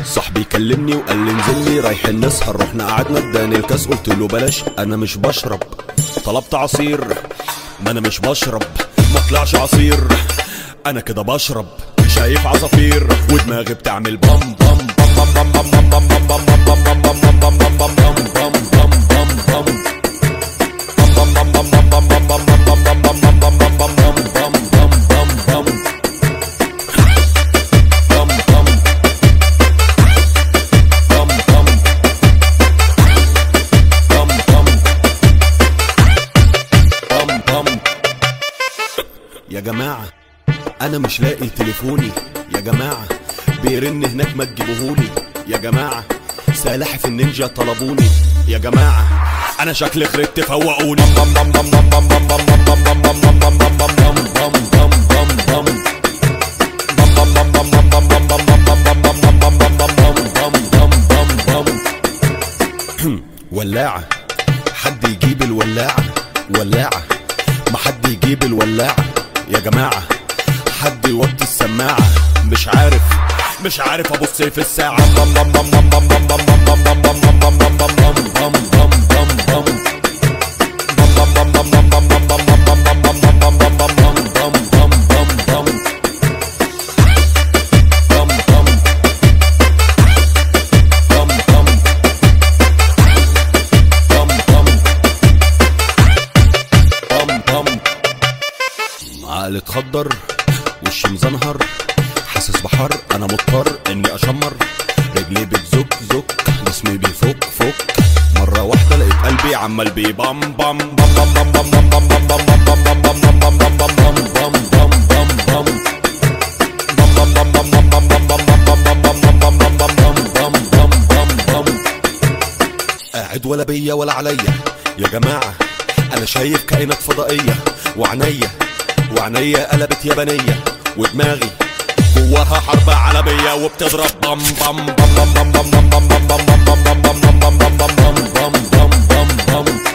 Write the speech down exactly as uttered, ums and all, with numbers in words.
صاحبي كلمني وقال لي انزل لي رايحين نسهر، رحنا قعدنا اداني الكاس قلت له بلاش انا مش بشرب. طلبت عصير ما انا مش بشرب، ما طلعش عصير انا كده بشرب. شايف عصافير ودماغي بتعمل بام بام بام بام بام بام بام بام بام بام بام بام بام بام بام يا جماعة انا مش لاقي تليفوني، يا جماعة بيرن هناك ما تجيبوهولي، يا جماعة سلاحف النينجا طلبوني، يا جماعة انا شكلي خربت فوقوني. ولاعة حد يجيب الولاعة، ولاعة ما حد يجيب الولاعة، يا جماعة حد يوطي السماعة. مش عارف مش عارف ابص في الساعة. عقلي اتخدر وشي مزنهر، حاسس بحر انا مضطر اني اشمر، رجلي بتزك زك جسمي بيفك فك، مرة واحدة لقيت قلبي عمال بي بام بام بام بام بام بام بام بام بام بام بام بام بام بام بام. قاعد ولا بيا ولا عليا، يا جماعة انا شايف كائنات فضائية، وعنيا وعنيا قلبت يابانية، ودماغي جواها حرب عالمية وبتضرب بام بام بام بام بام بام بام بام بام بام بام بام بام بام بام بام بام بام.